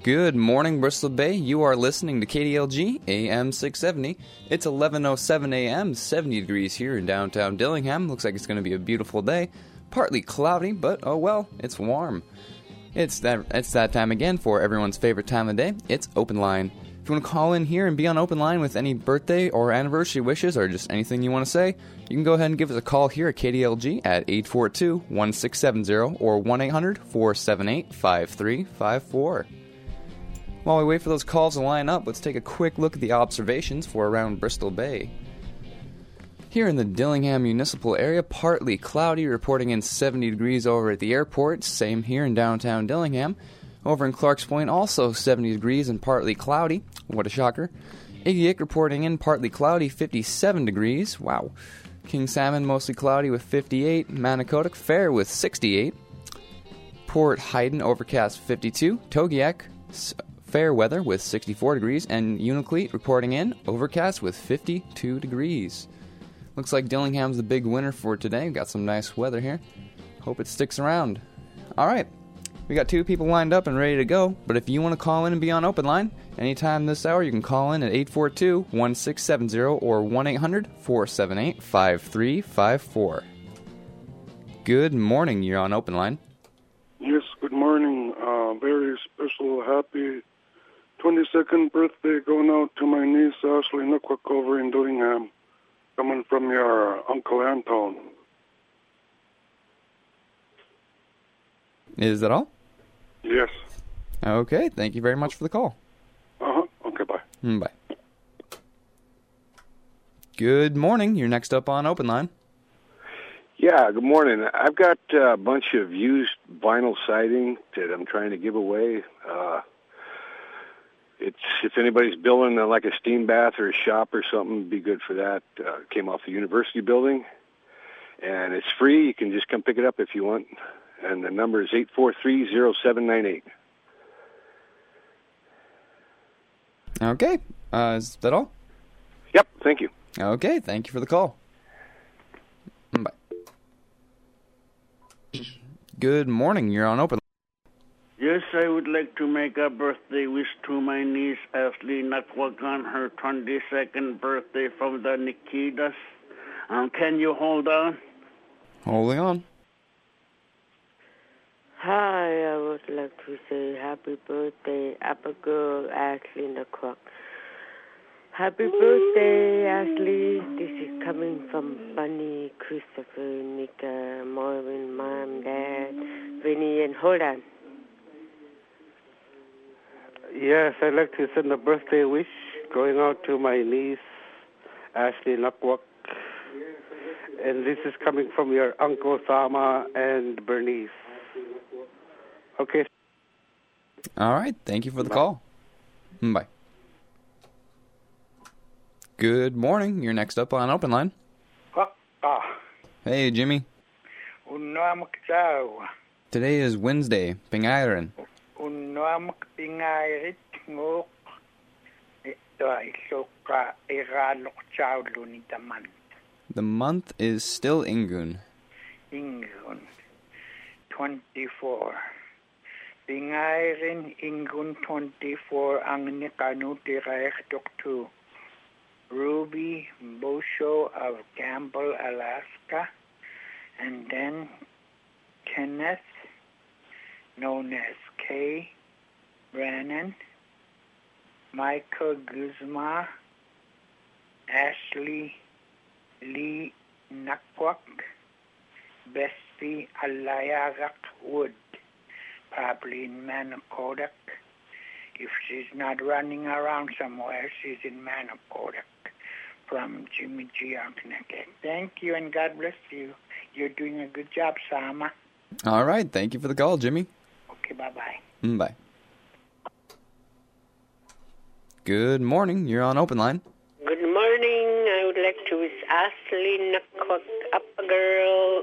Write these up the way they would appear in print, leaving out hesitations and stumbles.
Good morning, Bristol Bay. You are listening to KDLG AM 670. It's 11:07 a.m., 70 degrees here in downtown Dillingham. Looks like it's going to be a beautiful day. Partly cloudy, but oh well, it's warm. It's that time again for everyone's favorite time of day. It's Open Line. If you want to call in here and be on Open Line with any birthday or anniversary wishes or just anything you want to say, you can go ahead and give us a call here at KDLG at 842-1670 or 1-800-478-5354. While we wait for those calls to line up, let's take a quick look at the observations for around Bristol Bay. Here in the Dillingham municipal area, partly cloudy, reporting in 70 degrees over at the airport. Same here in downtown Dillingham. Over in Clarks Point, also 70 degrees and partly cloudy. What a shocker. Igiak reporting in partly cloudy, 57 degrees. Wow. King Salmon, mostly cloudy with 58. Manicodic, fair with 68. Port Haydn, overcast 52. Togiak, fair weather with 64 degrees. And Unalakleet reporting in, overcast with 52 degrees. Looks like Dillingham's the big winner for today. We've got some nice weather here. Hope it sticks around. Alright. We got two people lined up and ready to go, but if you want to call in and be on Open Line, anytime this hour you can call in at 842-1670 or 1-800-478-5354. Good morning, you're on Open Line. Yes, good morning. Very special, happy 22nd birthday going out to my niece Ashley Nookwick over in Dillingham, coming from your Uncle Anton. Is that all? Yes. Okay, thank you very much for the call. Okay, bye. Bye. Good morning. You're next up on Open Line. Yeah, good morning. I've got a bunch of used vinyl siding that I'm trying to give away. It's if anybody's building like a steam bath or a shop or something, it'd be good for that. Came off the university building, and it's free. You can just come pick it up if you want. And the number is 843-0798. Okay. Is that all? Yep, thank you. Okay, thank you for the call. Bye. Good morning, you're on Open. Yes, I would like to make a birthday wish to my niece Ashley Nookwick on her 22nd birthday from the Nikitas. Can you hold on? Holding on. Hi, I would like to say happy birthday, Abigail Ashley Nookwick. Happy birthday, Ashley. This is coming from Bunny, Christopher, Nika, Marvin, Mom, Dad, Vinny, and Holden. Yes, I'd like to send a birthday wish going out to my niece, Ashley Nookwick. And this is coming from your Uncle Sama and Bernice. Okay. All right. Thank you for the call. Bye. Good morning. You're next up on Open Line. Hey, Jimmy. Today is Wednesday. Pingairan. The month is still Ingun. Ingun. 24. Pingairin Ingun 24 ang nikanutirayh Dr. Ruby Bosho of Campbell, Alaska, and then Kenneth, known as K. Brannon, Michael Guzma, Ashley Lee Nookwick, Bessie Alayarak Wood, probably in Manicodic. If she's not running around somewhere, she's in Manicodic. From Jimmy G. Arkneke. Thank you and God bless you. You're doing a good job, Sama. All right. Thank you for the call, Jimmy. Okay, bye-bye. Bye. Good morning. You're on Open Line. Good morning. I would like to wish Ashley Nookwick up a girl.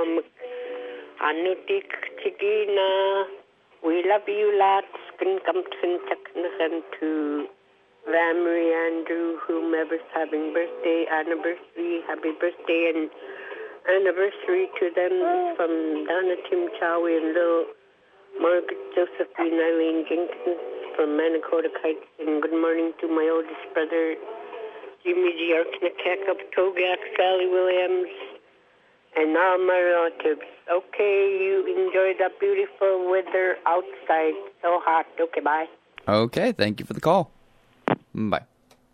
Anutik Chigina. We love you lots. Can come to Valerie, Andrew, whomever's having birthday, anniversary, happy birthday and anniversary to them. From Donna, Tim, Chowie, and Lil Margaret, Josephine, Eileen Jenkins, from Manakota Heights, and good morning to my oldest brother, Jimmy G. Arknakek of Togak, Sally Williams, and all my relatives. Okay, you enjoy the beautiful weather outside. So hot. Okay, bye. Okay, thank you for the call. Bye.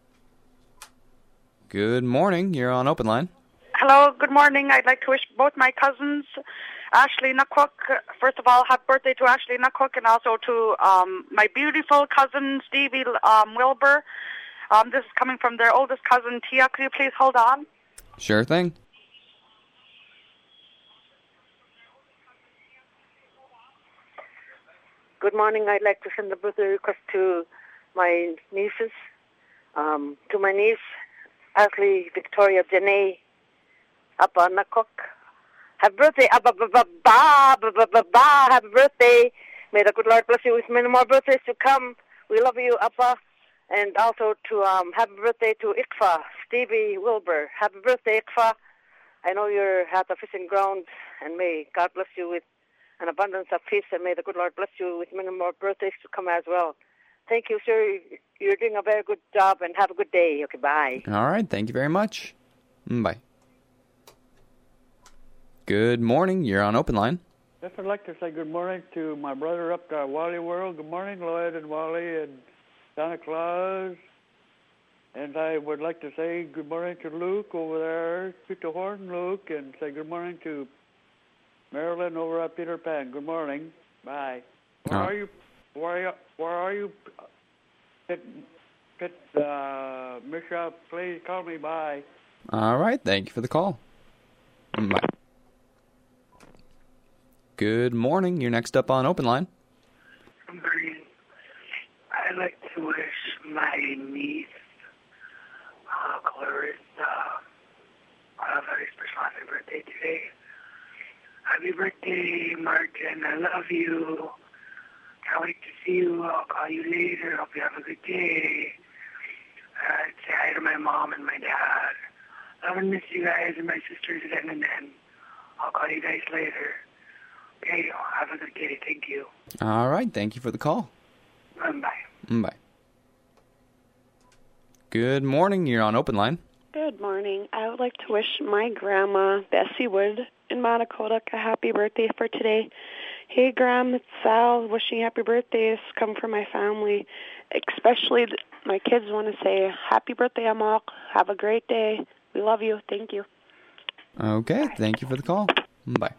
Good morning. You're on Open Line. Hello, good morning. I'd like to wish both my cousins, Ashley Nuckwook, first of all, happy birthday to Ashley Nuckwook, and also to my beautiful cousin, Stevie Wilbur. This is coming from their oldest cousin, Tia. Could you please hold on? Sure thing. Good morning. I'd like to send a birthday request to my nieces. To my niece, Ashley Victoria Janae Abba Nuckwook. Happy birthday, Abba Happy birthday. May the good Lord bless you with many more birthdays to come. We love you, Abba. And also to happy birthday to Ikfa, Stevie Wilbur. Happy birthday, Ikfa. I know you're at the fishing ground, and may God bless you with an abundance of peace, and may the good Lord bless you with many more birthdays to come as well. Thank you, sir. You're doing a very good job, and have a good day. Okay, bye. All right, thank you very much. Bye. Good morning. You're on Open Line. Yes, I'd like to say good morning to my brother up to Wally World. Good morning, Lloyd and Wally and Santa Claus. And I would like to say good morning to Luke over there. Shoot the horn, Luke, and say good morning to Marilyn over at Peter Pan. Good morning. Bye. Where are you? Where are you? Misha, please call me. Bye. All right, thank you for the call. Bye. Good morning. You're next up on Open Line. I'd like to wish my niece, Clarissa, a very special happy birthday today. Happy birthday, Martin. I love you. Can't wait to see you. I'll call you later. Hope you have a good day. Say hi to my mom and my dad. Love and miss you guys and my sisters again and then. I'll call you guys later. Okay, have a good day. Thank you. All right, thank you for the call. Bye. Bye. Good morning. You're on Open Line. Good morning. I would like to wish my grandma, Bessie Wood, in Monacoda, a happy birthday for today. Hey, Graham, it's Sal. Wishing happy birthdays come from my family. Especially my kids want to say happy birthday, Amal. Have a great day. We love you. Thank you. Okay, thank you for the call. Bye.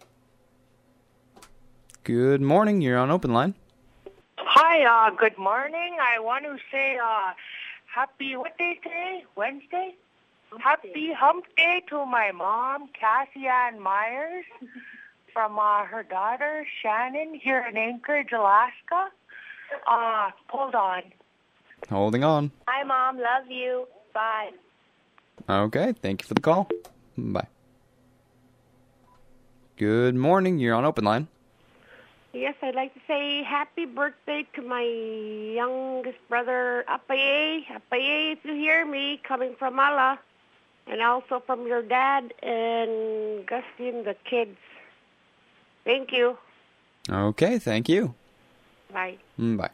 Good morning. You're on Open Line. Hi, good morning. I want to say happy, what day today? Wednesday? Happy hump day to my mom, Cassie Ann Myers, from her daughter, Shannon, here in Anchorage, Alaska. Hold on. Holding on. Hi, Mom. Love you. Bye. Okay, thank you for the call. Bye. Good morning. You're on Open Line. Yes, I'd like to say happy birthday to my youngest brother, Apaye. Apaye, if you hear me, coming from Allah. And also from your dad and Gusty and the kids. Thank you. Okay, thank you. Bye. Bye.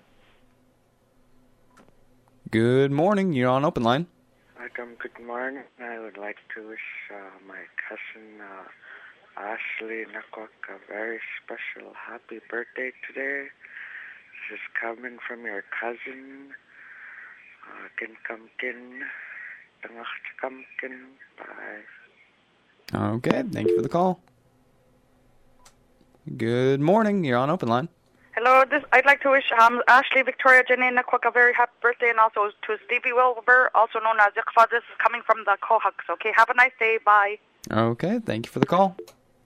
Good morning. You're on Open Line. Good morning. I would like to wish my cousin Ashley Nuckwook a very special happy birthday today. This is coming from your cousin, Kinkamkin, Tangachkamkin. Bye. Okay, thank you for the call. Good morning. You're on Open Line. Hello, I'd like to wish Ashley Victoria Janae Nuckwook a very happy birthday, and also to Stevie Wilbur, also known as Iqfa. This is coming from the Kohaks. Okay, have a nice day. Bye. Okay, thank you for the call.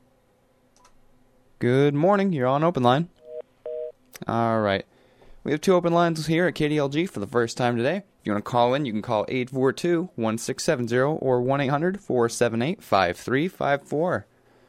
Good morning. You're on Open Line. All right. We have two open lines here at KDLG for the first time today. If you want to call in, you can call 842-1670 or 1-800-478-5354.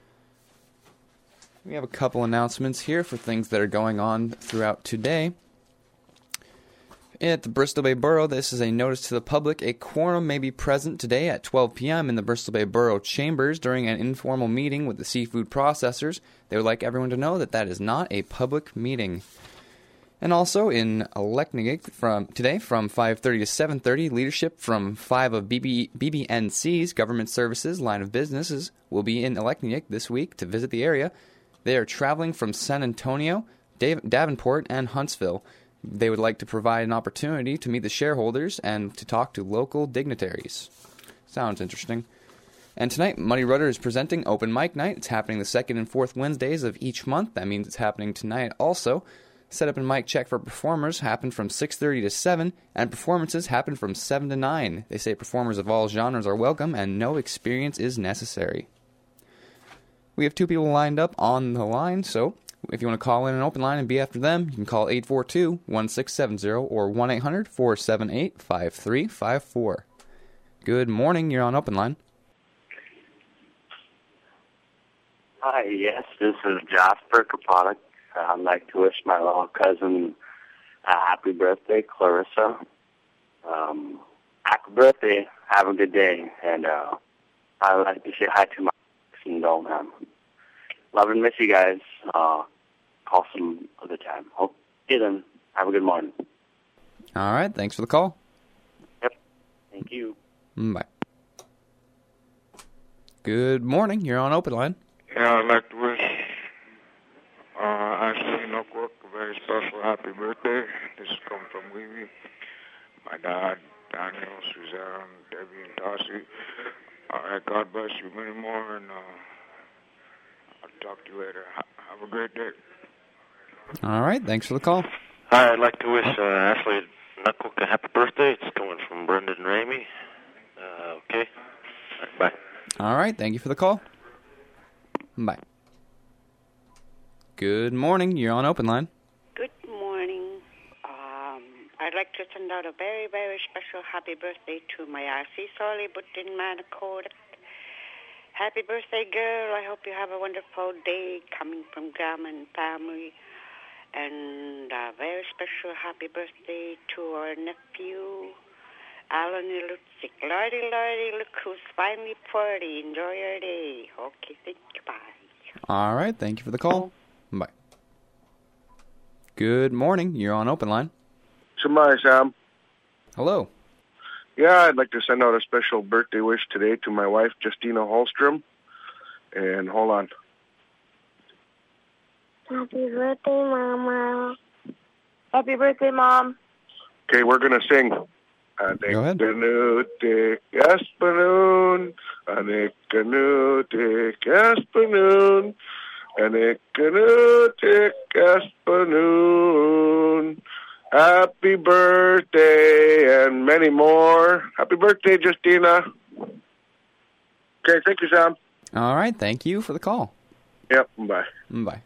We have a couple announcements here for things that are going on throughout today. At the Bristol Bay Borough, this is a notice to the public. A quorum may be present today at 12 p.m. in the Bristol Bay Borough Chambers during an informal meeting with the seafood processors. They would like everyone to know that that is not a public meeting. And also in Aleknagik today from 5:30 to 7:30, leadership from 5 of BBNC's government services line of businesses will be in Aleknagik this week to visit the area. They are traveling from San Antonio, Davenport, and Huntsville. They would like to provide an opportunity to meet the shareholders and to talk to local dignitaries. Sounds interesting. And tonight, Muddy Rudder is presenting Open Mic Night. It's happening the 2nd and 4th Wednesdays of each month. That means it's happening tonight also. Setup and mic check for performers happen from 6:30 to 7, and performances happen from 7 to 9. They say performers of all genres are welcome, and no experience is necessary. We have 2 people lined up on the line, so if you want to call in an open line and be after them, you can call 842-1670 or 1-800-478-5354. Good morning, you're on open line. Hi, yes, this is Jasper Kapanik. I'd like to wish my little cousin a happy birthday, Clarissa. Happy birthday, have a good day, and I'd like to say hi to my in Dolham. Love and miss you guys. Call some other time. Okay then, have a good morning. All right, thanks for the call. Yep, thank you. Bye. Good morning, you're on open line. Yeah, I'd like to wish Ashley Knockwork a very special happy birthday. This is coming from Weavy. My dad, Daniel, Suzanne, Debbie, and Darcy. All right, God bless you many more, and I'll talk to you later. Have a great day. All right, thanks for the call. Hi, I'd like to wish Ashley Knockwork a happy birthday. It's coming from Brendan and Ramey. Okay, all right, bye. All right, thank you for the call. Bye. Good morning. You're on open line. Good morning. I'd like to send out a very, very special happy birthday to my RC Sorley, but in Manakota. Happy birthday, girl. I hope you have a wonderful day coming from Grandma and family. And a very special happy birthday to our nephew, Alan Lutzik. Lordy, look who's finally 40. Enjoy your day. Okay, thank you. Bye. All right, thank you for the call. Bye. Good morning. You're on open line. Somebody, Sam. Hello. Yeah, I'd like to send out a special birthday wish today to my wife, Justina Holstrom. And hold on. Happy birthday, Mama. Happy birthday, Mom. Okay, we're going to sing. Go ahead. Anekanute Gaspanoon, Anekanute Gaspanoon, Anekanute Gaspanoon. Happy birthday and many more. Happy birthday, Justina. Okay, thank you, Sam. All right, thank you for the call. Yep, bye. Bye.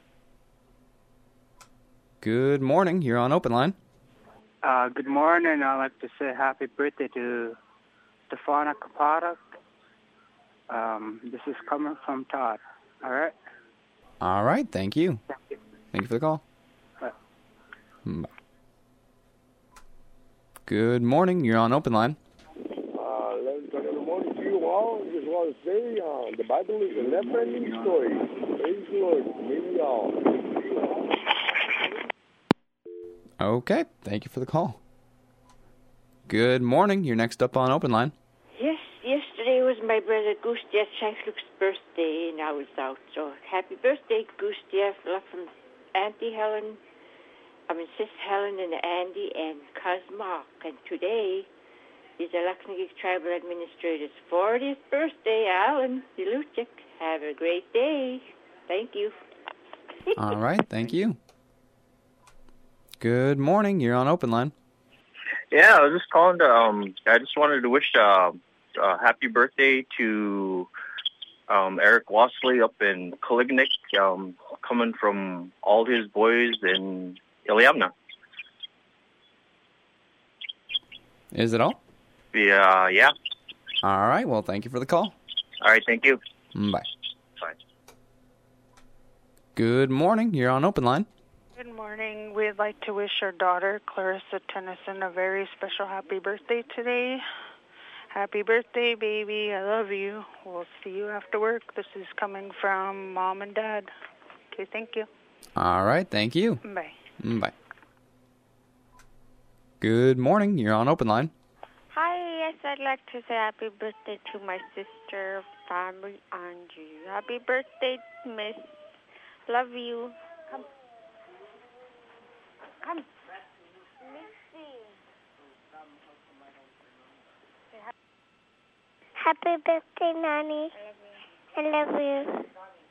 Good morning. You're on open line. Good morning. I'd like to say happy birthday to Stefana Kaparak. This is coming from Todd. All right? All right, thank you. Thank you for the call. Bye. Good morning. You're on open line. Good morning to you all. I just want to say the Bible is a never-ending story. Praise the Lord. Maybe all. Okay, thank you for the call. Good morning. You're next up on open line. Yes, yesterday was my brother Gustav Shankluck's birthday, and I was out. So happy birthday, Gustav. Love from Sis Helen and Andy and Cosmoc. And today is the Aleknagik Tribal Administrator's 40th birthday, Alan Deluchik. Have a great day. Thank you. All right, thank you. Good morning. You're on open line. Yeah, I was just calling to, I just wanted to wish a happy birthday to Eric Wasley up in Kalignik, coming from all his boys in Iliamna. Is it all? Yeah. All right, well, thank you for the call. All right, thank you. Bye. Bye. Good morning. You're on open line. Good morning. We'd like to wish our daughter, Clarissa Tennyson, a very special happy birthday today. Happy birthday, baby. I love you. We'll see you after work. This is coming from Mom and Dad. Okay, thank you. All right, thank you. Bye. Bye. Good morning. You're on Open Line. Hi, yes, I'd like to say happy birthday to my sister, family, Angie. Happy birthday, Miss. Love you. Come. Come. Happy birthday, Nanny. I love you.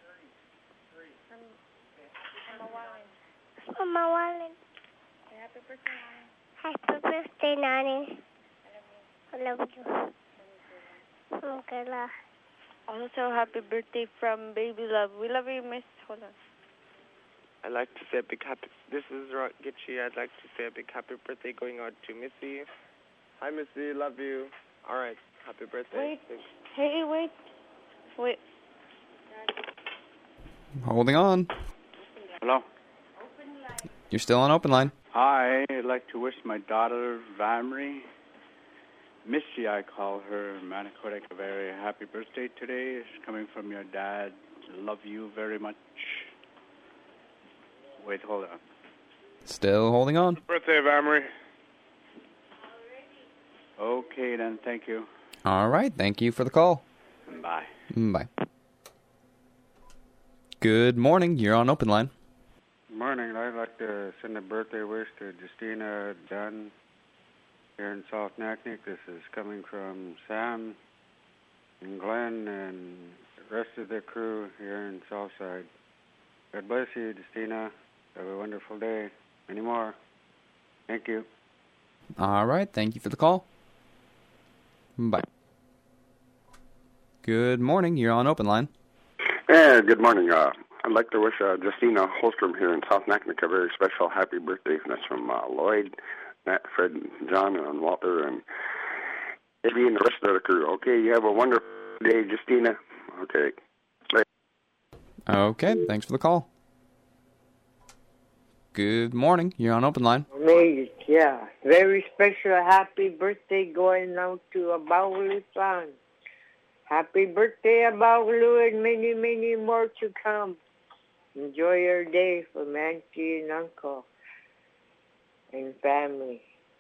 Mama Wallen. Happy birthday, Nanny. Happy birthday, Nanny. I love you. Okay, la. Also, happy birthday from Baby Love. We love you, Miss. Hold on. I'd like to say a big happy... This is Gitchy. I'd like to say a big happy birthday going out to Missy. Hi, Missy. Love you. All right. Happy birthday. Wait. Hey, wait. Wait. Holding on. Hello. You're still on Open Line. Hi, I'd like to wish my daughter, Vamri, Missy, I call her, Manicotic, a very happy birthday today. It's coming from your dad. Love you very much. Wait, hold on. Still holding on. Birthday, Vamri. Okay, then. Thank you. All right. Thank you for the call. Bye. Bye. Good morning. You're on Open Line. Morning. I'd like to send a birthday wish to Justina Dunn here in South Naknek. This is coming from Sam and Glenn and the rest of the crew here in Southside. God bless you, Justina. Have a wonderful day. Many more. Thank you. All right. Thank you for the call. Bye. Good morning. You're on Open Line. Yeah, good morning. I'd like to wish Justina Holstrom here in South Naknek a very special happy birthday. And that's from Lloyd, Matt, Fred, John, and Walter, and Eddie and the rest of the crew. Okay, you have a wonderful day, Justina. Okay. Bye. Okay. Thanks for the call. Good morning. You're on Open Line. Amazing, yeah. Very special happy birthday going out to Abaulu-san. Happy birthday, Abaulu, and many, many more to come. Enjoy your day from Auntie and Uncle and family.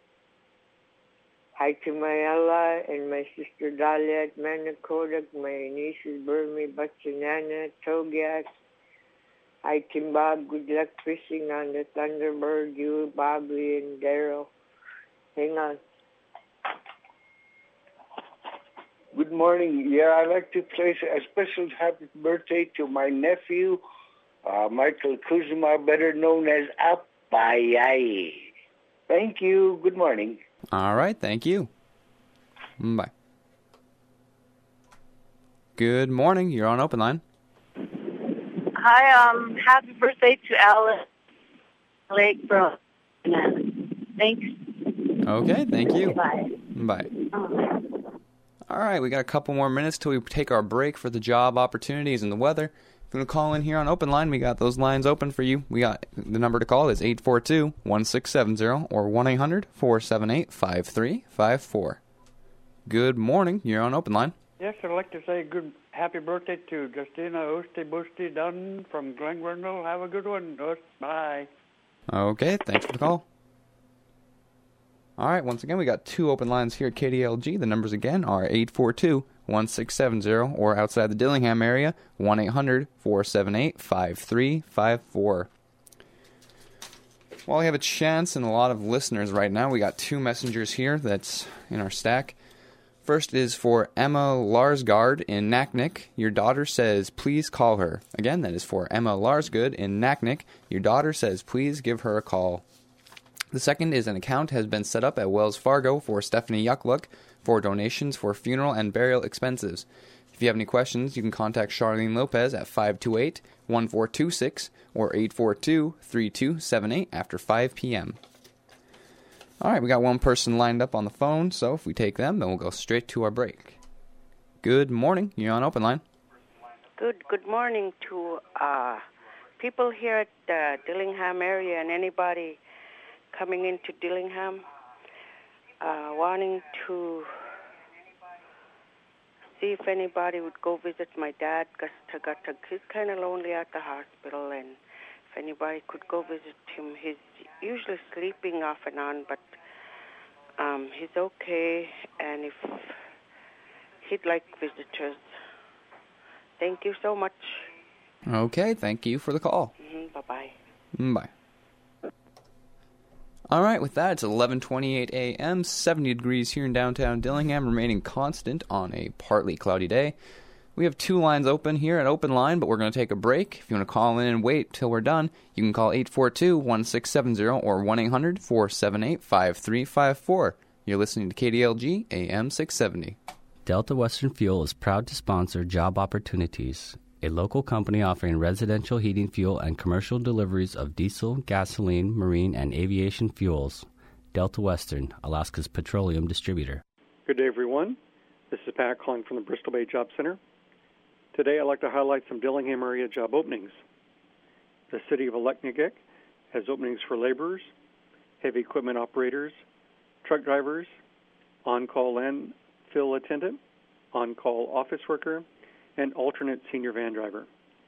Hi to my Ella and my sister Dahlia at Manicotic, my nieces Burmy, Batsanana, Togias. Hi, Tim Bob. Good luck fishing on the Thunderbird. You, Bobby, and Daryl. Hang on. Good morning. Yeah, I'd like to place a special happy birthday to my nephew, Michael Kuzma, better known as Apayay. Thank you. Good morning. All right. Thank you. Bye. Good morning. You're on Open Line. Hi, happy birthday to Alice Lake Bro. Thanks. Okay, thank you. Bye. Bye. All right, we got a couple more minutes till we take our break for the job opportunities and the weather. If you want to call in here on Open Line, we got those lines open for you. We got the number to call is 842-1670 or 1-800-478-5354. Good morning. You're on Open Line. Yes, I'd like to say good happy birthday to Justina Osti Dunn from Glen Grindle. Have a good one. Bye. Okay, thanks for the call. All right, once again, we got two open lines here at KDLG. The numbers again are 842-1670 or outside the Dillingham area, 1-800-478-5354. While we have a chance and a lot of listeners right now, we got two messengers here that's in our stack. First is for Emma Larsgaard in Naknek. Your daughter says, please call her. Again, that is for Emma Larsgaard in Naknek. Your daughter says, please give her a call. The second is an account has been set up at Wells Fargo for Stephanie Yuckluck for donations for funeral and burial expenses. If you have any questions, you can contact Charlene Lopez at 528-1426 or 842-3278 after 5 p.m. All right, we got one person lined up on the phone, so if we take them, then we'll go straight to our break. Good morning. You're on Open Line. Good morning to people here at the Dillingham area and anybody coming into Dillingham wanting to see if anybody would go visit my dad because he's kind of lonely at the hospital, and if anybody could go visit him. He's usually sleeping off and on, but He's okay, and if he'd like visitors. Thank you so much. Okay, thank you for the call. Bye-bye. Bye. All right, with that, it's 11:28 a.m., 70 degrees here in downtown Dillingham, remaining constant on a partly cloudy day. We have 2 lines open here at Open Line, but we're going to take a break. If you want to call in and wait till we're done, you can call 842-1670 or 1-800-478-5354. You're listening to KDLG AM 670. Delta Western Fuel is proud to sponsor Job Opportunities, a local company offering residential heating fuel and commercial deliveries of diesel, gasoline, marine, and aviation fuels. Delta Western, Alaska's petroleum distributor. Good day, everyone. This is Pat calling from the Bristol Bay Job Center. Today, I'd like to highlight some Dillingham area job openings. The city of Aleknagik has openings for laborers, heavy equipment operators, truck drivers, on-call landfill attendant, on-call office worker, and alternate senior van driver.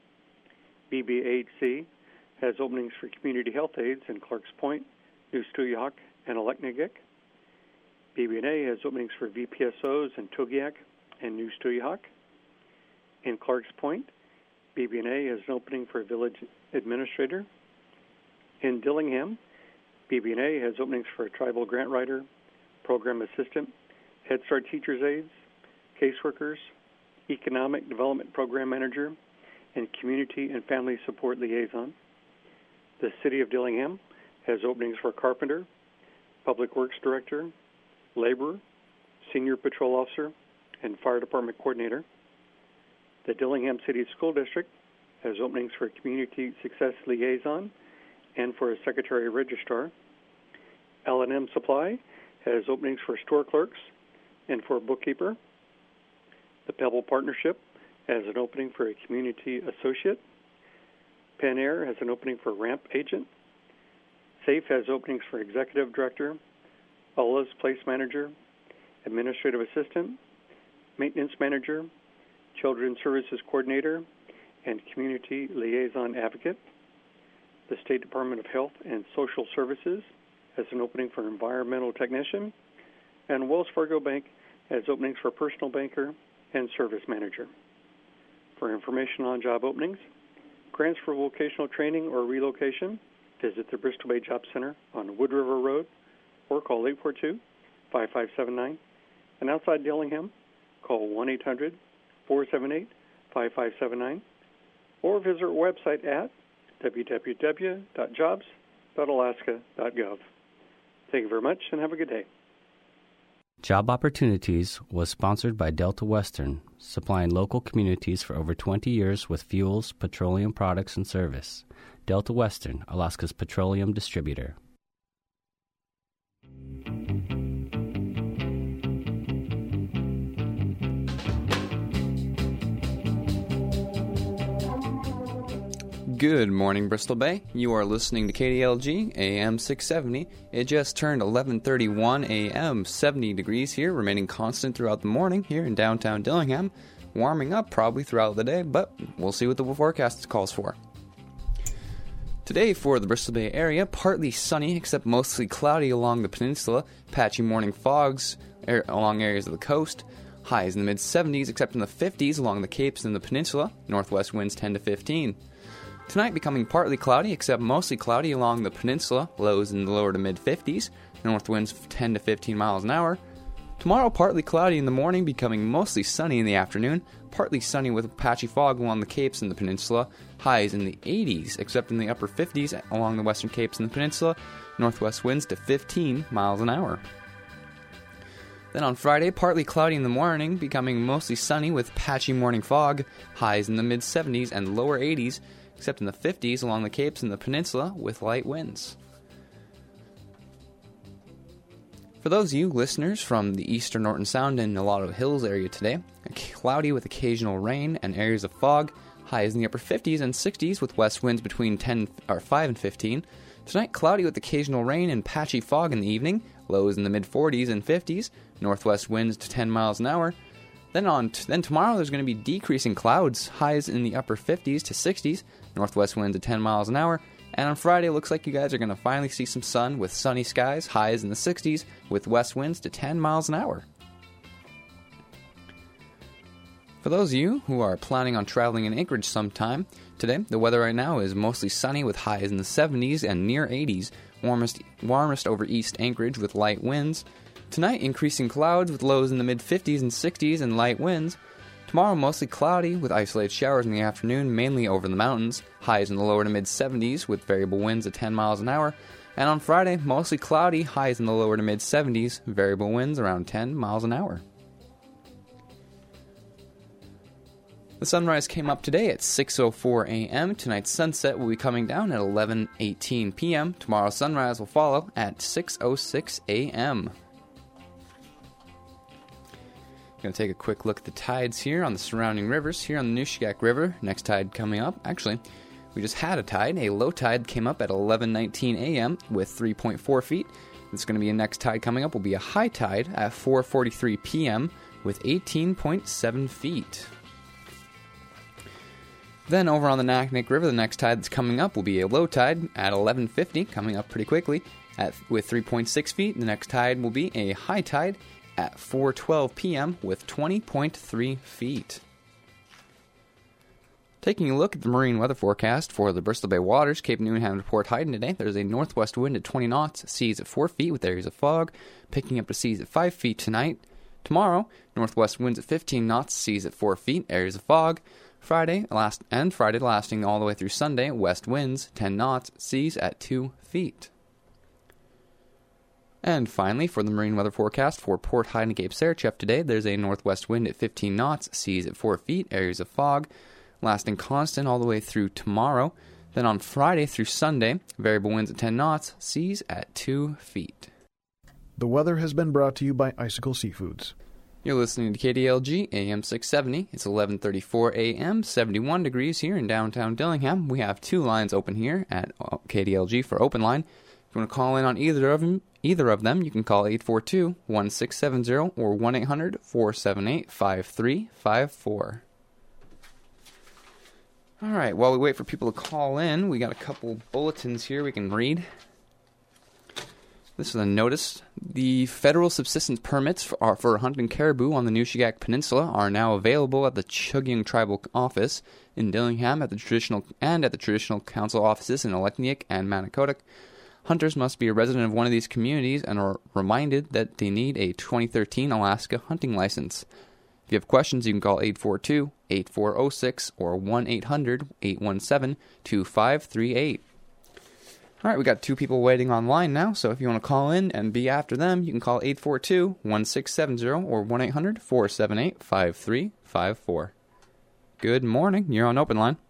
BBHC has openings for community health aides in Clarks Point, New Stuyahok, and Aleknagik. BB&A has openings for VPSOs in Togiak and New Stuyahok. In Clarks Point, BB&A has an opening for a village administrator. In Dillingham, BB&A has openings for a tribal grant writer, program assistant, Head Start teachers' aides, caseworkers, economic development program manager, and community and family support liaison. The city of Dillingham has openings for carpenter, public works director, laborer, senior patrol officer, and fire department coordinator. The Dillingham City School District has openings for community success liaison and for a secretary registrar. L&M Supply has openings for store clerks and for a bookkeeper. The Pebble Partnership has an opening for a community associate. Penn Air has an opening for ramp agent. SAFE has openings for executive director, OLA's place manager, administrative assistant, maintenance manager, children's services coordinator, and community liaison advocate. The State Department of Health and Social Services has an opening for environmental technician, and Wells Fargo Bank has openings for personal banker and service manager. For information on job openings, grants for vocational training or relocation, visit the Bristol Bay Job Center on Wood River Road or call 842-5579. And outside Dillingham, call 1-800-478-5579 or visit our website at www.jobs.alaska.gov. Thank you very much and have a good day. Job Opportunities was sponsored by Delta Western, supplying local communities for over 20 years with fuels, petroleum products, and service. Delta Western, Alaska's petroleum distributor. Good morning, Bristol Bay. You are listening to KDLG AM 670. It just turned 11:31 a.m., 70 degrees here, remaining constant throughout the morning here in downtown Dillingham. Warming up probably throughout the day, but we'll see what the forecast calls for. Today for the Bristol Bay area, partly sunny except mostly cloudy along the peninsula, patchy morning fogs along areas of the coast. Highs in the mid-70s except in the 50s along the capes and the peninsula, northwest winds 10 to 15. Tonight becoming partly cloudy except mostly cloudy along the peninsula, lows in the lower to mid-50s, north winds 10 to 15 miles an hour. Tomorrow partly cloudy in the morning, becoming mostly sunny in the afternoon, partly sunny with patchy fog along the capes and the peninsula, highs in the 80s except in the upper 50s along the western capes and the peninsula, northwest winds to 15 miles an hour. Then on Friday, partly cloudy in the morning, becoming mostly sunny with patchy morning fog, highs in the mid-70s and lower 80s, except in the 50s along the capes and the peninsula with light winds. For those of you listeners from the eastern Norton Sound and Nulato Hills area today, cloudy with occasional rain and areas of fog, highs in the upper 50s and 60s with west winds between 5 and 15. Tonight, cloudy with occasional rain and patchy fog in the evening, lows in the mid-40s and 50s, northwest winds to 10 miles an hour. Then tomorrow there's going to be decreasing clouds, highs in the upper 50s to 60s, northwest winds at 10 miles an hour, And on Friday, it looks like you guys are going to finally see some sun with sunny skies, highs in the 60s, with west winds to 10 miles an hour. For those of you who are planning on traveling in Anchorage sometime, today the weather right now is mostly sunny with highs in the 70s and near 80s, warmest over East Anchorage with light winds. Tonight, increasing clouds with lows in the mid-50s and 60s and light winds. Tomorrow, mostly cloudy with isolated showers in the afternoon, mainly over the mountains. Highs in the lower to mid-70s with variable winds at 10 miles an hour. And on Friday, mostly cloudy, highs in the lower to mid-70s, variable winds around 10 miles an hour. The sunrise came up today at 6:04 a.m. Tonight's sunset will be coming down at 11:18 p.m. Tomorrow's sunrise will follow at 6:06 a.m. Going to take a quick look at the tides here on the surrounding rivers. Here on the Nushagak River, next tide coming up. Actually, we just had a tide. A low tide came up at 11:19 a.m. with 3.4 feet. It's going to be a next tide coming up. Will be a high tide at 4:43 p.m. with 18.7 feet. Then over on the Naknek River, the next tide that's coming up will be a low tide at 11:50, coming up pretty quickly with 3.6 feet. The next tide will be a high tide at 4:12 p.m. with 20.3 feet. Taking a look at the marine weather forecast for the Bristol Bay waters, Cape Newnham to Port Heighton today, there's a northwest wind at 20 knots, seas at 4 feet with areas of fog, picking up to seas at 5 feet tonight. Tomorrow, northwest winds at 15 knots, seas at 4 feet, areas of fog. Friday lasting all the way through Sunday, west winds 10 knots, seas at 2 feet. And finally, for the marine weather forecast for Port Heighton and Cape Saratchev today, there's a northwest wind at 15 knots, seas at 4 feet, areas of fog, lasting constant all the way through tomorrow. Then on Friday through Sunday, variable winds at 10 knots, seas at 2 feet. The weather has been brought to you by Icicle Seafoods. You're listening to KDLG AM 670. It's 11:34 a.m., 71 degrees here in downtown Dillingham. We have two lines open here at KDLG for Open Line. If you want to call in on either of them, you can call 842-1670 or 1-800-478-5354. All right, while we wait for people to call in, we got a couple bulletins here we can read. This is a notice. The federal subsistence permits for hunting caribou on the Nushagak Peninsula are now available at the Chugying Tribal Office in Dillingham at the traditional council offices in Aleknik and Manicodic. Hunters must be a resident of one of these communities and are reminded that they need a 2013 Alaska hunting license. If you have questions, you can call 842-8406 or 1-800-817-2538. All right, we got two people waiting online now, so if you want to call in and be after them, you can call 842-1670 or 1-800-478-5354. Good morning. You're on Open Line.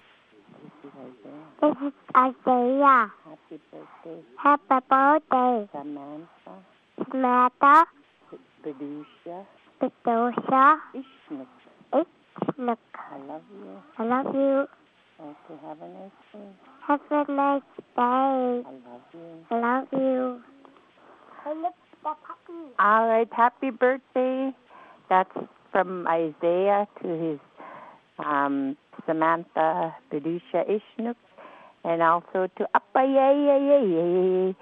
This is Isaiah. Happy birthday. Happy birthday. Samantha. Paducia. Ishnik. I love you. I love you. Okay, have a nice day. Have a nice day. I love you. I love you. I love the puppy. All right, happy birthday. That's from Isaiah to his Samantha Paducia Ishnuk, and also to Apayay,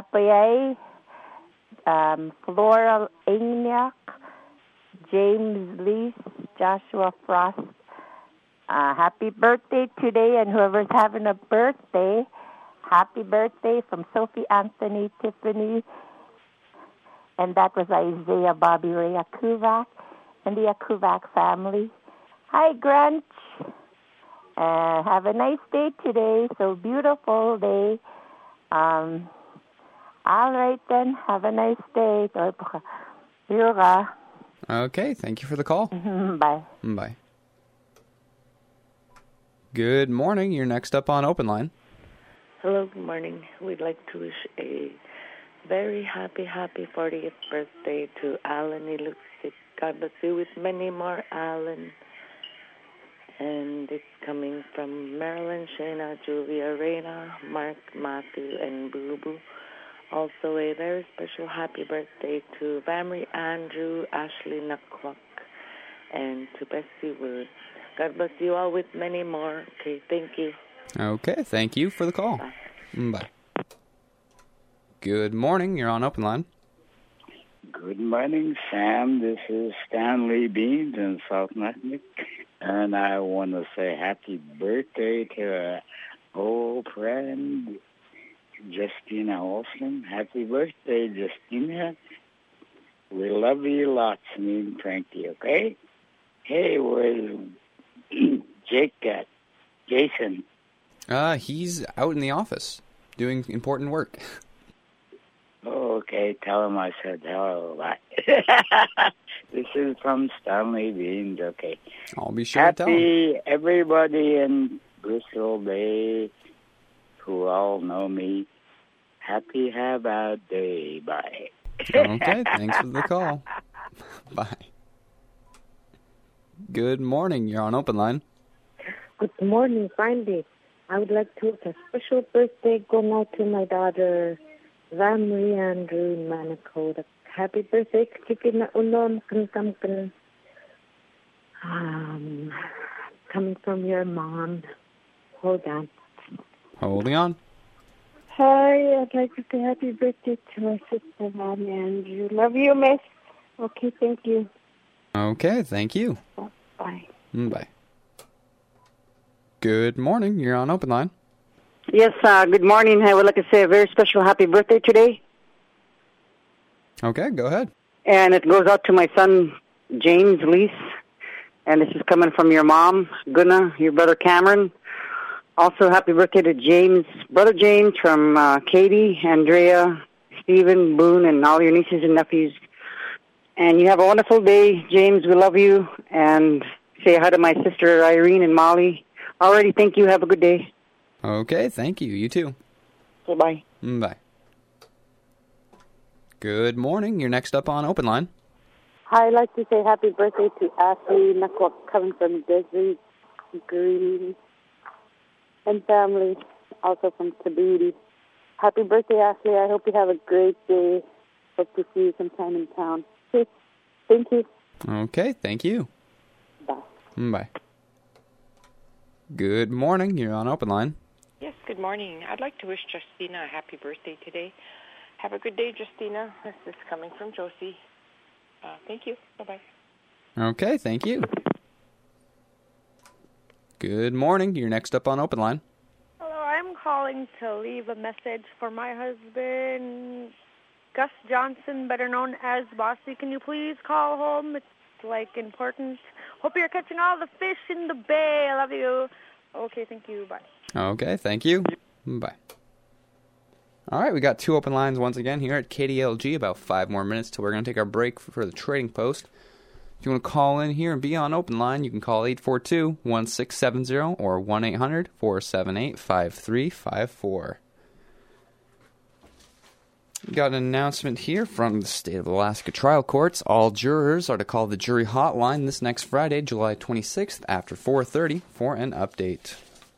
Flora Agnac, James Lease, Joshua Frost. Happy birthday today, and whoever's having a birthday, happy birthday from Sophie Anthony Tiffany. And that was Isaiah Bobby Ray Akuvak and the Akuvak family. Hi, Grunch. Have a nice day today. So beautiful day. All right, then. Have a nice day. Okay, thank you for the call. Bye. Bye. Good morning. You're next up on Open Line. Hello, good morning. We'd like to wish a very happy 40th birthday to Alan Iluksik. God bless you with many more, Alan. And it's coming from Marilyn, Shana, Julia, Reina, Mark, Matthew, and Boo Boo. Also a very special happy birthday to Vamry, Andrew, Ashley Nakwak, and to Bessie Wood. God bless you all with many more. Okay, thank you. Okay, thank you for the call. Bye. Good morning. You're on Open Line. Good morning, Sam. This is Stanley Beans in South Nutmeg, and I want to say happy birthday to our old friend, Justina Olson. Happy birthday, Justina. We love you lots, me and Frankie, okay? Hey, where's Jake at? Jason? He's out in the office doing important work. Oh, okay, tell him I said hello. Bye. This is from Stanley Beans, okay. I'll be sure to tell him. Happy everybody in Bristol Bay who all know me. Happy have a day. Bye. Okay, thanks for the call. Bye. Good morning. You're on Open Line. Good morning, Frandy. I would like to wish a special birthday going out to my daughter, Vamri Andrew in Manitoba. Happy birthday, Kikina Unom Kankamkan. Coming from your mom. Hold on. Holding on. Hi, I'd like to say happy birthday to my sister, Mommy Andrew. Love you, miss. Okay, thank you. Okay, thank you. Bye. Bye. Good morning. You're on Open Line. Yes, good morning. I would like to say a very special happy birthday today. Okay, go ahead. And it goes out to my son, James Lease. And this is coming from your mom, Gunna, your brother Cameron. Also, happy birthday to James, brother James from Katie, Andrea, Stephen, Boone, and all your nieces and nephews. And you have a wonderful day, James. We love you. And say hi to my sister, Irene and Molly. Alrighty, thank you. Have a good day. Okay, thank you. You too. Bye-bye. Bye. Good morning. You're next up on Open Line. Hi, I'd like to say happy birthday to Ashley Nakwak coming from Desert Green and family, also from Tabuti. Happy birthday, Ashley. I hope you have a great day. Hope to see you sometime in town. Okay. Thank you. Okay, thank you. Bye. Bye. Good morning. You're on Open Line. Yes, good morning. I'd like to wish Justina a happy birthday today. Have a good day, Justina. This is coming from Josie. Thank you. Bye-bye. Okay, thank you. Good morning. You're next up on Open Line. Hello, I'm calling to leave a message for my husband, Gus Johnson, better known as Bossy. Can you please call home? It's, important. Hope you're catching all the fish in the bay. I love you. Okay, thank you. Bye. Okay, thank you. Bye. All right, we got 2 open lines once again here at KDLG. About 5 more minutes till we're going to take our break for the trading post. If you want to call in here and be on Open Line, you can call 842-1670 or 1-800-478-5354. We got an announcement here from the State of Alaska trial courts. All jurors are to call the jury hotline this next Friday, July 26th, after 4:30 for an update.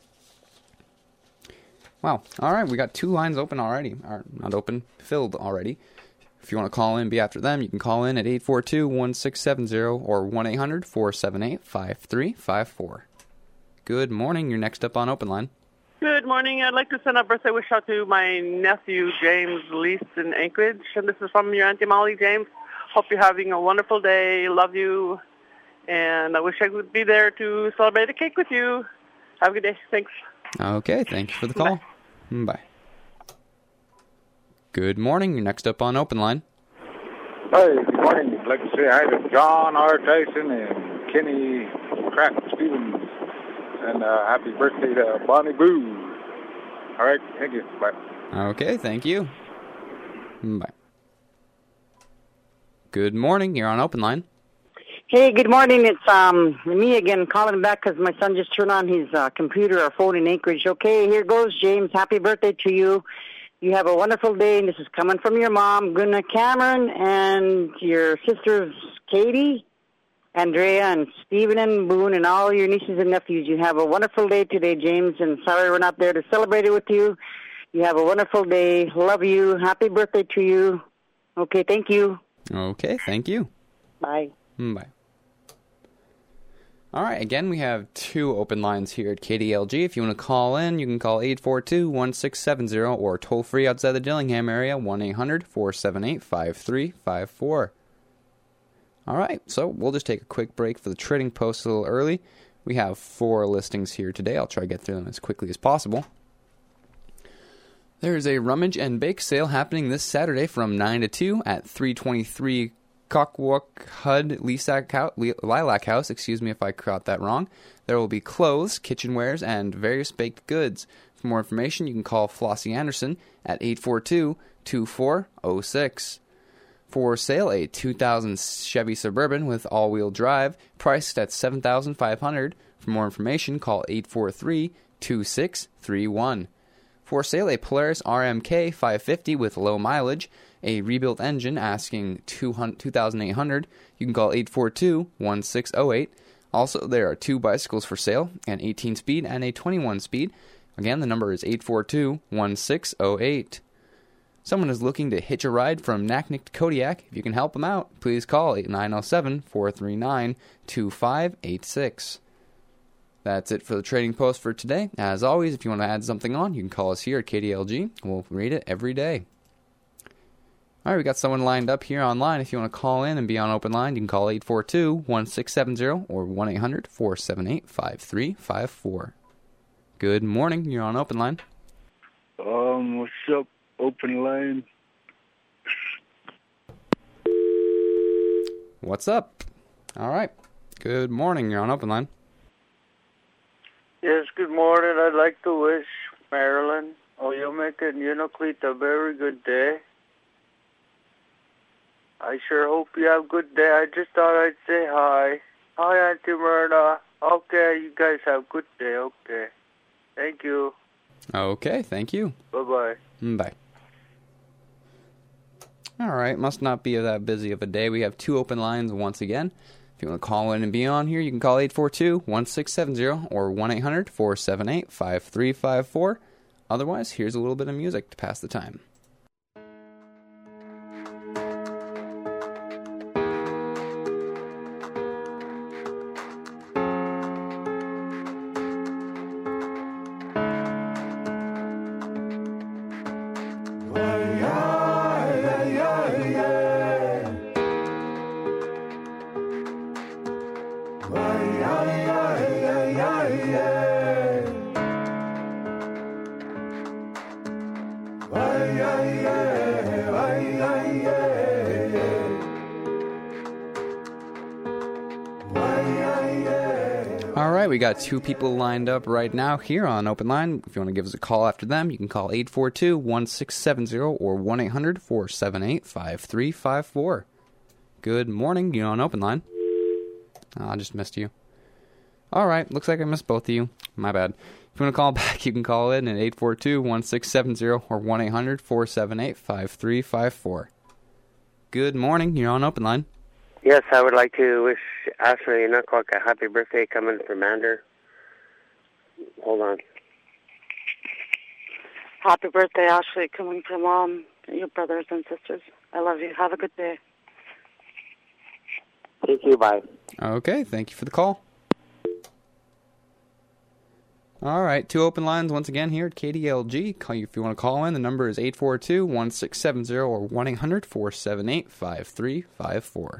Wow. All right, we got 2 lines open already. Or not open, filled already. If you want to call in, be after them, you can call in at 842-1670 or 1-800-478-5354. Good morning. You're next up on Open Line. Good morning. I'd like to send a birthday wish out to my nephew, James Lease in Anchorage. And this is from your Auntie Molly, James. Hope you're having a wonderful day. Love you. And I wish I could be there to celebrate a cake with you. Have a good day. Thanks. Okay, thank you for the call. Bye. Good morning. You're next up on Open Line. Hey, good morning. I'd like to say hi to John R. Tyson and Kenny Crack Stevens. And happy birthday to Bonnie Boo. All right, thank you. Bye. Okay, thank you. Bye. Good morning. You're on Open Line. Hey, good morning. It's me again calling back because my son just turned on his computer or phone in Anchorage. Okay, here goes, James. Happy birthday to you. You have a wonderful day, and this is coming from your mom, Gunna Cameron, and your sisters, Katie, Andrea, and Stephen, and Boone, and all your nieces and nephews. You have a wonderful day today, James, and sorry we're not there to celebrate it with you. You have a wonderful day. Love you. Happy birthday to you. Okay, thank you. Okay, thank you. Bye. Bye. All right, again, we have 2 open lines here at KDLG. If you want to call in, you can call 842-1670 or toll-free outside the Dillingham area, 1-800-478-5354. All right, so we'll just take a quick break for the Trading Post a little early. We have 4 listings here today. I'll try to get through them as quickly as possible. There is a rummage and bake sale happening this Saturday from 9 to 2 at 323 Cockwook Hud Lilac House, excuse me if I got that wrong. There will be clothes, kitchenwares, and various baked goods. For more information, you can call Flossie Anderson at 842-2406. For sale, a 2000 Chevy Suburban with all-wheel drive, priced at $7,500. For more information, call 843-2631. For sale, a Polaris RMK 550 with low mileage, a rebuilt engine asking $2,800. You can call 842-1608. Also, there are 2 bicycles for sale, an 18-speed and a 21-speed. Again, the number is 842-1608. Someone is looking to hitch a ride from Naknek to Kodiak. If you can help them out, please call 907-439-2586. That's it for the Trading Post for today. As always, if you want to add something on, you can call us here at KDLG. We'll read it every day. All right, we got someone lined up here online. If you want to call in and be on open line, you can call 842-1670 or 1-800-478-5354. Good morning. You're on open line. What's up, open line? What's up? All right. Good morning. You're on open line. Yes, good morning. I'd like to wish Marilyn Oyomek and Unocleat a very good day. I sure hope you have a good day. I just thought I'd say hi. Hi, Auntie Myrna. Okay, you guys have a good day. Okay. Thank you. Okay, thank you. Bye-bye. Bye. All right, must not be that busy of a day. We have 2 open lines once again. If you want to call in and be on here, you can call 842-1670 or 1-800-478-5354. Otherwise, here's a little bit of music to pass the time. We got 2 people lined up right now here on Open Line. If you want to give us a call after them, you can call 842-1670 or 1-800-478-5354. Good morning. You're on Open Line. Oh, I just missed you. All right. Looks like I missed both of you. My bad. If you want to call back, you can call in at 842-1670 or 1-800-478-5354. Good morning. You're on Open Line. Yes, I would like to wish Ashley Nucklock a happy birthday coming from Mander. Hold on. Happy birthday, Ashley, coming from your brothers and sisters. I love you. Have a good day. Thank you. Bye. Okay, thank you for the call. All right, 2 open lines once again here at KDLG. Call you if you want to call in. The number is 842-1670 or 1-800-478-5354.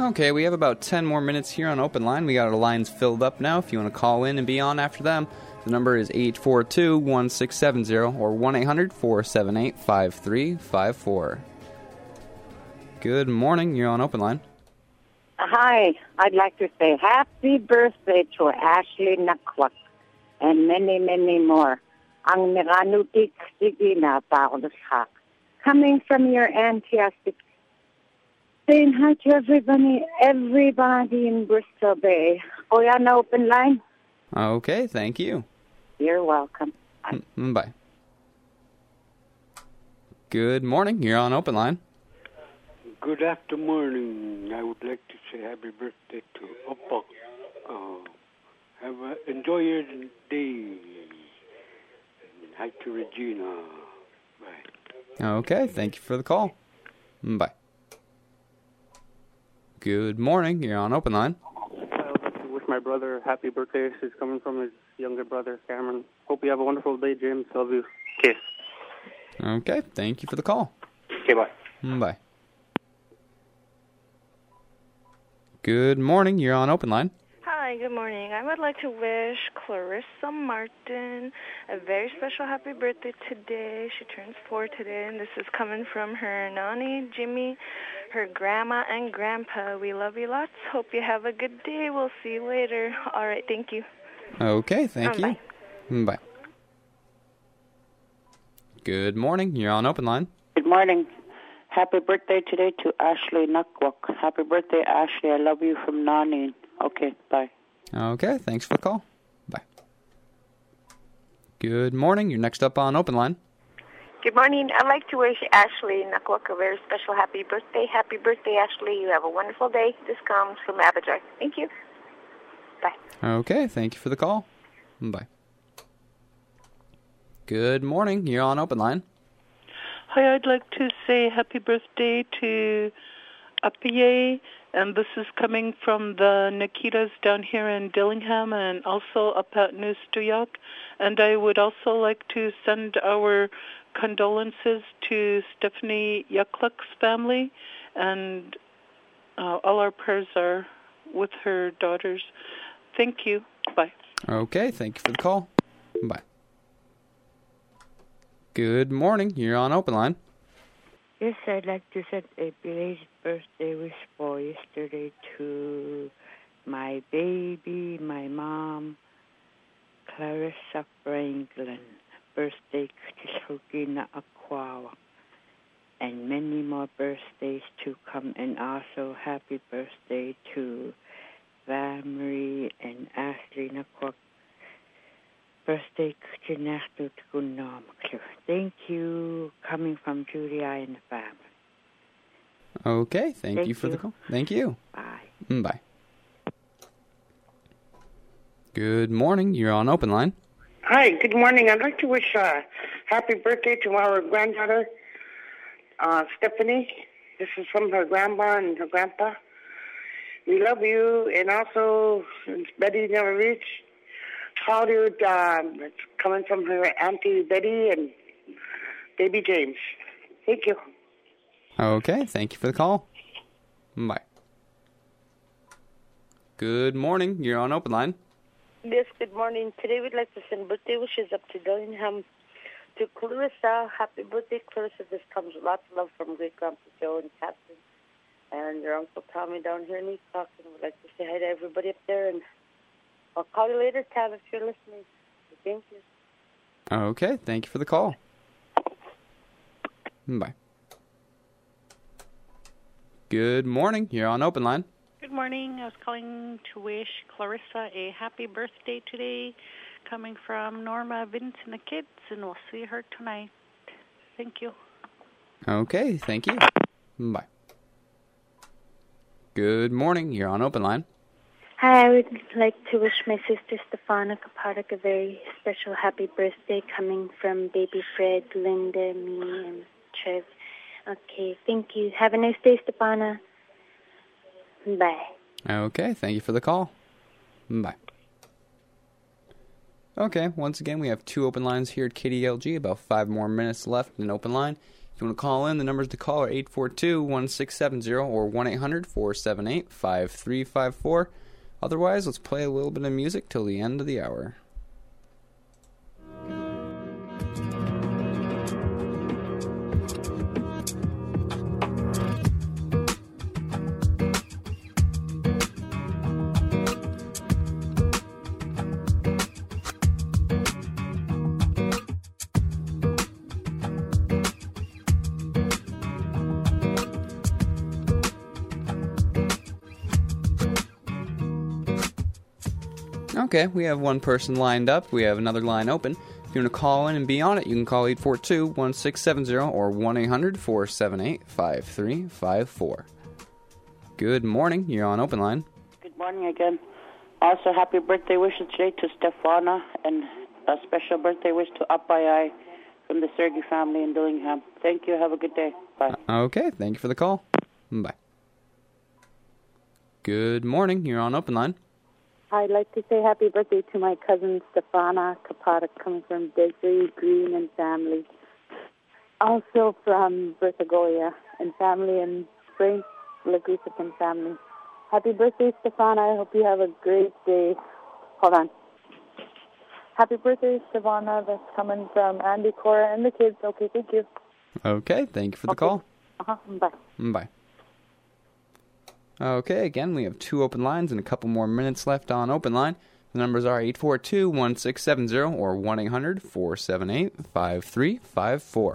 Okay, we have about 10 more minutes here on Open Line. We got our lines filled up now. If you want to call in and be on after them, the number is 842-1670 or 1-800-478-5354. Good morning. You're on Open Line. Hi, I'd like to say happy birthday to Ashley Nakwak and many, many more. Ang niranutik sige na paulasak. Coming from your Antiastic. Saying hi to everybody in Bristol Bay. Oh, yeah, no Open Line? Okay, thank you. You're welcome. Bye. Good morning. You're on Open Line. Good afternoon. I would like to say happy birthday to Oppo. Enjoy your day. And hi to Regina. Bye. Okay, thank you for the call. Bye. Good morning. You're on Open Line. I would like to wish my brother happy birthday. This is coming from his younger brother, Cameron. Hope you have a wonderful day, James. Love you. Kiss. Okay, thank you for the call. Okay, bye. Bye. Good morning. You're on Open Line. Hi, good morning. I would like to wish Clarissa Martin a very special happy birthday today. She turns 4 today, and this is coming from her nanny, Jimmy, her grandma, and grandpa. We love you lots. Hope you have a good day. We'll see you later. All right, thank you. Okay, thank you. Bye. Bye. Good morning. You're on Open Line. Good morning. Happy birthday today to Ashley Nakwak. Happy birthday, Ashley. I love you from Nani. Okay, bye. Okay, thanks for the call. Bye. Good morning. You're next up on Open Line. Good morning. I'd like to wish Ashley Nakwak a very special happy birthday. Happy birthday, Ashley. You have a wonderful day. This comes from Abijay. Thank you. Bye. Okay, thank you for the call. Bye. Good morning. You're on Open Line. Hi, I'd like to say happy birthday to Apiye, and this is coming from the Nikitas down here in Dillingham and also up at New Stuyak. And I would also like to send our condolences to Stephanie Yukluk's family, and all our prayers are with her daughters. Thank you. Bye. Okay, thank you for the call. Bye. Good morning. You're on Open Line. Yes, I'd like to send a belated birthday wish for yesterday to my baby, my mom, Clarissa Franklin. Birthday Kutisuki na Akwawa. And many more birthdays to come. And also happy birthday to Valerie and Ashley Nakwak. Birthday Kuchinachtu Tukunam. Thank you. Coming from Julia and the family. Okay, thank you for the call. Thank you. Bye. Bye. Good morning. You're on Open Line. Hi, good morning. I'd like to wish happy birthday to our granddaughter, Stephanie. This is from her grandma and her grandpa. We love you. And also, since Betty never reached, childhood, it's coming from her Auntie Betty and baby James. Thank you. Okay, thank you for the call. Bye. Good morning. You're on Open Line. Yes, good morning. Today we'd like to send birthday wishes up to Dillingham to Clarissa. Happy birthday, Clarissa. This comes with lots of love from Great Grandpa Joe and Captain and your Uncle Tommy down here in East Talk. And we'd like to say hi to everybody up there. And I'll call you later, Tab, if you're listening. Thank you. Okay, thank you for the call. Bye. Good morning. You're on Open Line. Good morning. I was calling to wish Clarissa a happy birthday today, coming from Norma, Vince, and the kids, and we'll see her tonight. Thank you. Okay, thank you. Bye. Good morning. You're on Open Line. Hi, I would like to wish my sister Stefana Kaparik a very special happy birthday, coming from baby Fred, Linda, me, and Trev. Okay, thank you. Have a nice day, Stefana. Bye. Okay, thank you for the call. Bye. Okay, once again, we have 2 open lines here at KDLG, about 5 more minutes left in an open line. If If you want to call in, the numbers to call are 842-1670 or 1-800-478-5354. Otherwise, let's play a little bit of music till the end of the hour. Okay, we have one person lined up. We have another line open. If you want to call in and be on it, you can call 842-1670 or 1-800-478-5354. Good morning. You're on open line. Good morning again. Also, happy birthday wishes today to Stefana, and a special birthday wish to Apayai from the Sergey family in Dillingham. Thank you. Have a good day. Bye. Okay, thank you for the call. Bye. Good morning. You're on open line. I'd like to say happy birthday to my cousin Stefana Kapata, coming from Desiree Green and family. Also from Berthagolia and family, and Frank Lagusic and family. Happy birthday, Stefana. I hope you have a great day. Hold on. Happy birthday, Stefana. That's coming from Andy, Cora, and the kids. Okay, thank you. Okay, thank you for the call. Bye. Bye. Okay, again, we have two open lines and a couple more minutes left on open line. The numbers are 842-1670 or 1-800-478-5354.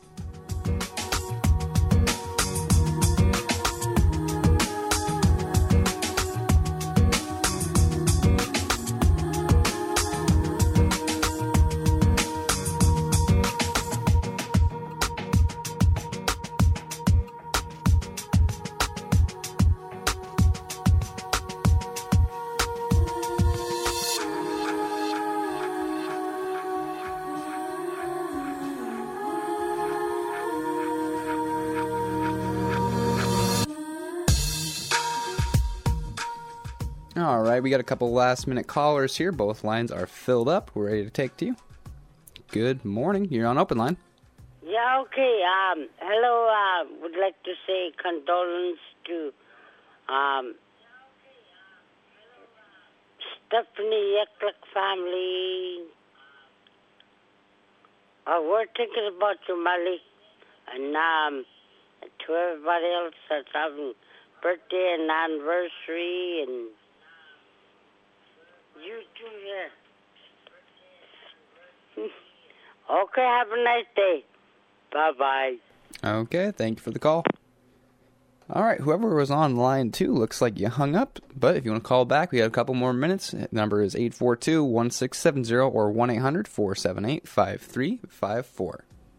All right, we got a couple last-minute callers here. Both lines are filled up. We're ready to take to you. Good morning. You're on open line. Yeah, okay. Hello. Would like to say condolence to Stephanie Yeklik family. We're thinking about you, Molly. And to everybody else that's having birthday and anniversary, and you too, yeah. Okay, have a nice day. Bye-bye. Okay, thank you for the call. All right, whoever was on line 2 looks like you hung up, but if you want to call back, we have a couple more minutes. The number is 842-1670 or 1-800-478-5354.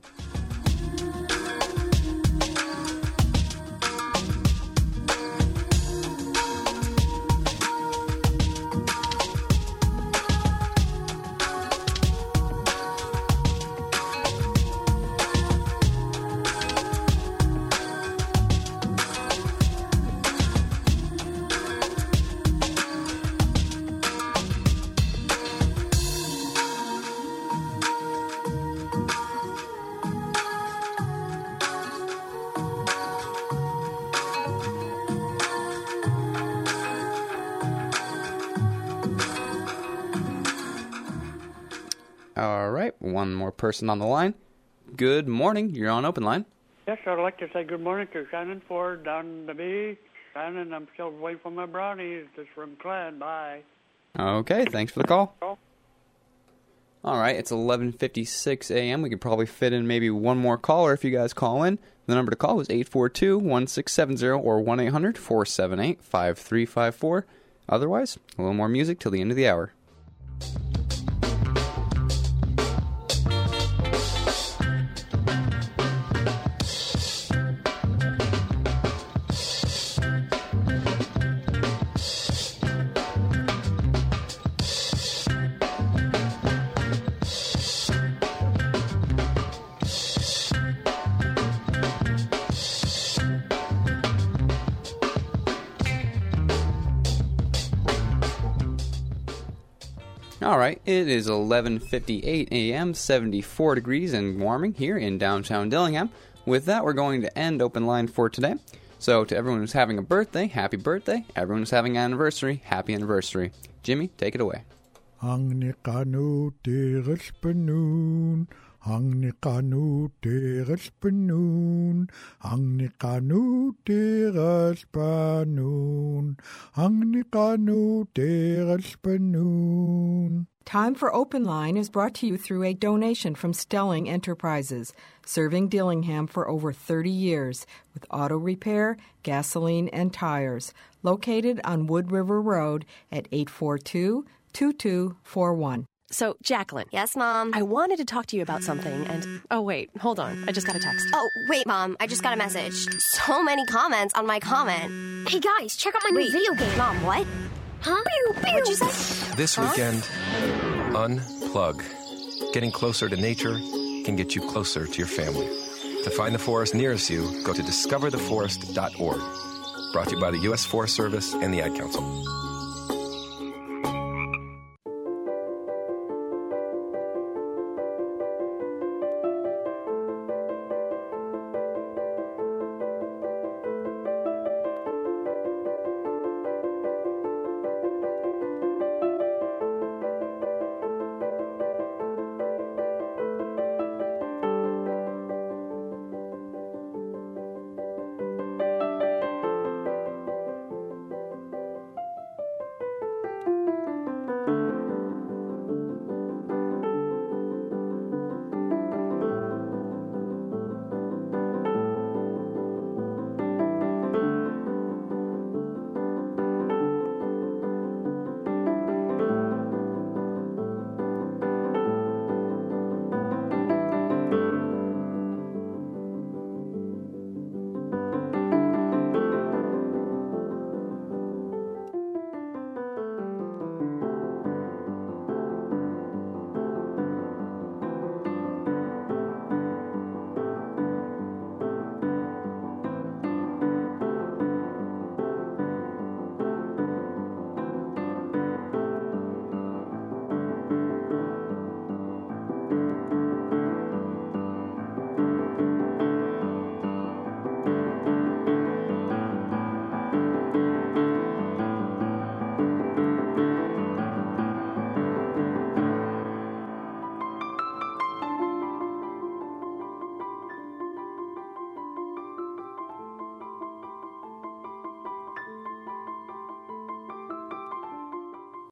All right, one more person on the line. Good morning. You're on open line. Yes, I'd like to say good morning to Shannon Ford down the beach. Shannon, I'm still waiting for my brownies. Just from Clan. Bye. Okay, thanks for the call. All right, it's 11:56 a.m. We could probably fit in maybe one more caller if you guys call in. The number to call is 842-1670 or 1-800-478-5354. Otherwise, a little more music till the end of the hour. All right, it is 11:58 a.m., 74 degrees and warming here in downtown Dillingham. With that, we're going to end Open Line for today. So to everyone who's having a birthday, happy birthday. Everyone who's having an anniversary, happy anniversary. Jimmy, take it away. Ang nikanu teres penun, ang nikanu teres penun, ang nikanu teres penun, ang nikanu teres penun. Time for Open Line is brought to you through a donation from Stelling Enterprises, serving Dillingham for over 30 years with auto repair, gasoline, and tires. Located on Wood River Road at 842-2241. So, Jacqueline. Yes, Mom? I wanted to talk to you about something, and... Oh, wait, hold on. I just got a text. Oh, wait, Mom. I just got a message. So many comments on my comment. Hey, guys, check out my new video game. Mom, what? Huh? Pew, pew. What'd you say? This weekend, unplug. Getting closer to nature can get you closer to your family. To find the forest nearest you, go to discovertheforest.org. Brought to you by the U.S. Forest Service and the Ad Council.